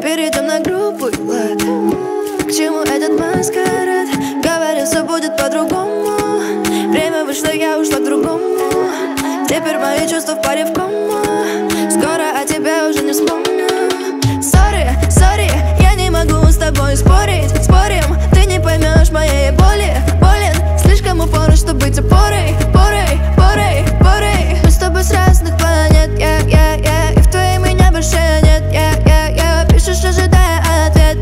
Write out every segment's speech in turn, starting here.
перейдем на грубый лад. К чему этот маскарад? Говорил, все будет по-другому. Время вышло, я ушла к другому. Теперь мои чувства в паре в кому. Скоро о тебе уже не вспомню. Сори, сори, я не могу с тобой спорить. Спорим, ты не поймешь моей боли. Болен, слишком упорно, чтобы быть опорой. Порой, порой, порой. Мы с тобой с разных планет, и в твоей меня больше нет, Пишешь, ожидая ответ,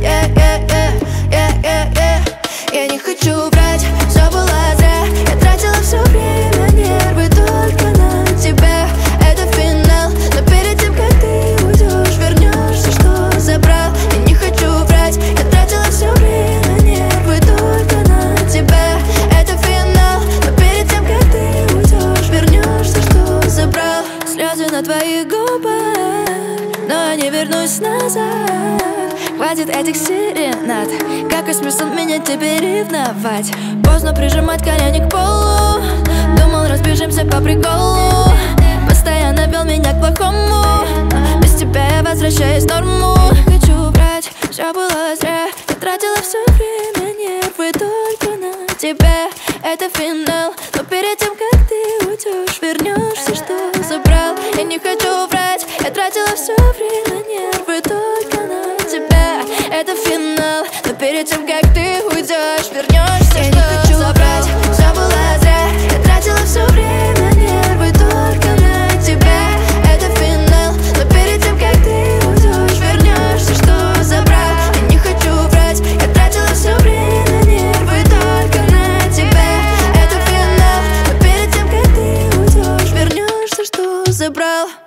Я не хочу врать, все было зря. Я тратила все время, нервы только на тебя. Это финал, но перед тем, как ты уйдешь, вернешься, что забрал. Я не хочу врать, я тратила все время, нервы только на тебя. Это финал, но перед тем, как ты уйдешь, вернешься, что забрал. Слезы на твоих губах, но я не вернусь назад. Хватит этих серенад. Какой смысл меня теперь ревновать? Поздно прижимать колени к полу. Думал, разбежимся по приколу. Постоянно вел меня к плохому. Без тебя я возвращаюсь в норму. Не хочу врать, все было зря. Я тратила все время, нервы только на тебя. Это финал, но перед тем, как ты уйдешь, вернешься, что забрал. Я не хочу врать, я тратила все время, нервы только на тебя. Это финал, но перед тем, как ты уйдешь, вернешься, я не хочу забрать. Все было зря, я тратила все время, нервы только на тебя. Это финал, но перед тем, как ты уйдешь, вернешься, что забрал. Я не хочу врать, я тратила все время, нервы только на тебя. Это финал, но перед тем, как ты уйдешь, вернешься, что забрал.